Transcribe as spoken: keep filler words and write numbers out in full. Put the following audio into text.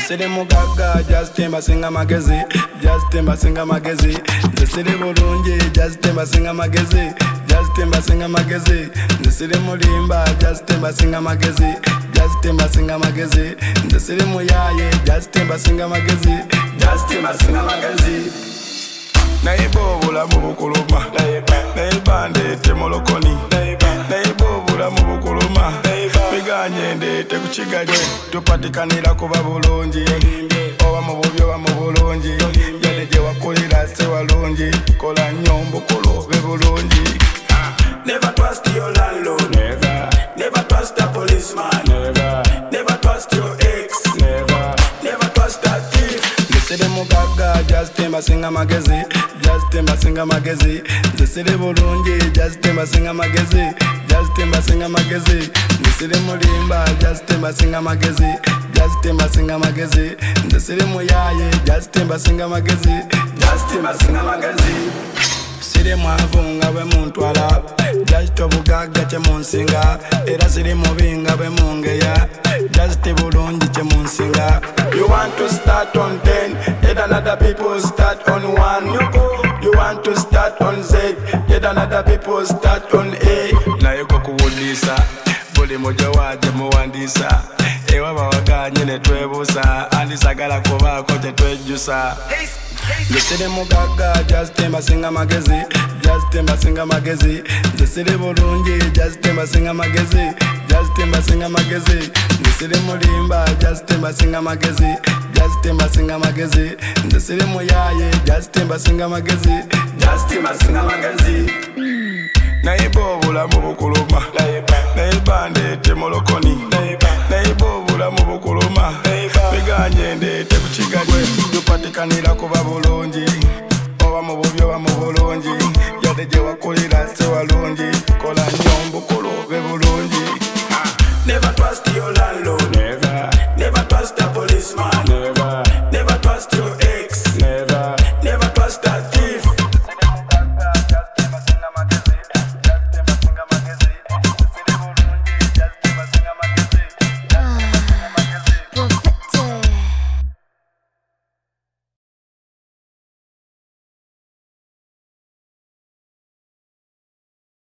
Siri mugaga, just timba singa magezi, just timba singa magezi. Siri bulungi, just timba singa magezi, just timba singa magezi. Siri mulimba, just timba singa magezi, just timba singa magezi. Siri muyaye, just timba singa magezi, just timba singa magezi. Naibo bula mubukuluma, naiba ndete molokoni, naibo bula mubukuluma, biganye ndete kuchiganye, tupatikanira kuba bulungi, oba mububyo oba mubulungi, yale gye wakolera se walungi, kola nnyo mbukulu be bulungi. Never trust your landlord, never, never trust a policeman, never, never trust your ex, never, never trust a thief. Siri mugaga, just timba singa magezi, just timba singa magezi. Siri bulungi, just timba singa magezi, just timba singa magezi. Siri mulimba, just timba singa magezi, just timba singa magezi. Siri muyaye, just timba singa magezi, just timba singa magezi. Siri mwavunga bwe muntwala, just obugaga kye munsinga. Era siri mubinga bwe mungeya, just bulungi kye munsinga. You want to start on ten, yet another people start on one. You want to start on Z, yet another people start on A. Naye kwa kuwulisa, buli moja waje muwandisa. Ewa bawaganye ne twebusa, andisagala kubaako kye twejjusa. Siri mugaga, just timba singa magezi, just timba singa magezi. Siri bulungi, just timba singa magezi, just timba singa magezi. Siri mulimba, just timba singa magezi, just timba singa magezi. Siri muyaye, just timba singa magezi, just timba singa magezi. Naibo bula mubukuluma, naiba ndete molokoni, naibo bula mubukuluma, biganye ndete kuchiganye, tupatikanira kuba bulungi,